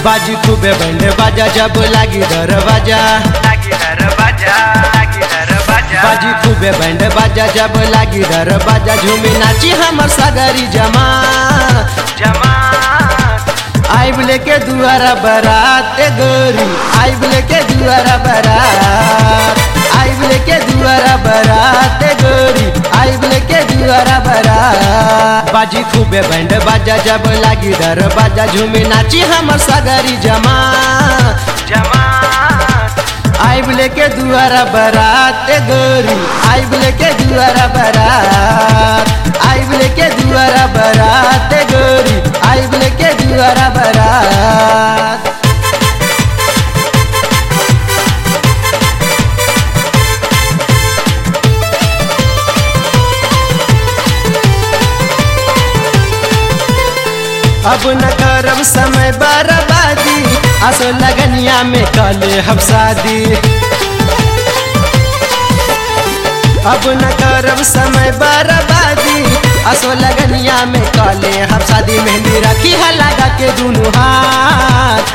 बाजी खूबे बैंड बाजा जब लागी दरवाजा, बाजी खूबे बैंड बाजा जब लागी दरवाजा, झूमी नाची हमर सगरी जमा आइब लेके दुआरा बारात गोरी, आइब लेके दुआरा बारात, आइब लेके दुआरा बारात गोरी, आइब लेके दुआरा बारात। बाजी खूबे बैंड बाजा जब लागी दरवाजा, झूमी नाची हमर सगरी जमा आइब लेके दुआरा बारात गोरी, आइब लेके दुआरा बारात, आइब लेके दुआरा बारात गोरी, आइब लेके दुआरा बारात। अब न करब समय बर्बादी, असो लगनिया में काले हम शादी। अब न करब समय बर्बादी, असो लगनिया में काले हम शादी। मेहंदी रखी है लगा के दुनू हाथ,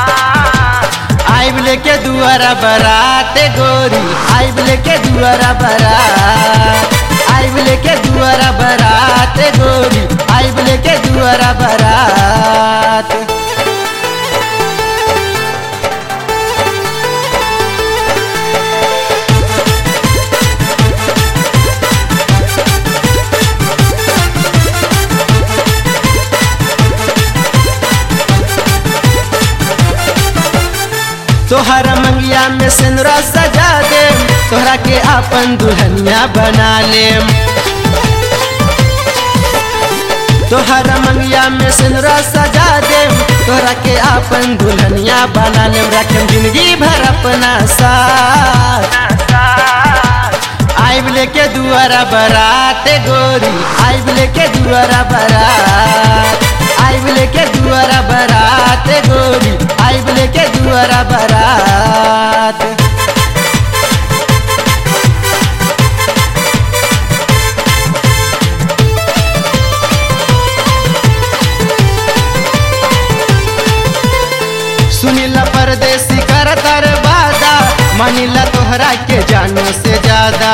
आइब लेके दुआरा बारात गोरी, आइब लेके दुआरा बारात, आइब लेके दुआरा बारात गोरी, आइब लेके दुआरा बारात। तोहरा मंगिया में सिंदूरा सजा दे, तोहरा के अपन दुल्हनिया बना ले। तोहरा मंगिया में सिंदूरा सजा दे, तोहरा के अपन दुल्हनिया बना ले। रखम जिंदगी भर अपना साथ, आइब लेके दुआरा बारात गोरी, आइब लेके दुआरा बारात, आइब लेके दुआरा बारात गोरी, आइब लेके दुआरा बारात। सुनीला परदेसी कर तर वादा, मानिला तोहरा के जानो से ज्यादा।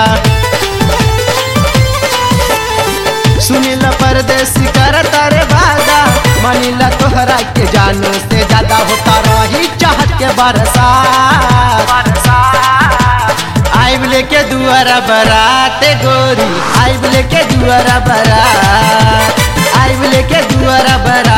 सुनीला परदेसी कर तर वादा, मानिला तोहरा के जानो से ज्यादा। होता रही चाहत के बरसात, आइब लेके दुआरा बारात गोरी, आइब लेके दुआरा बारात, आइब लेके दुआरा बारात।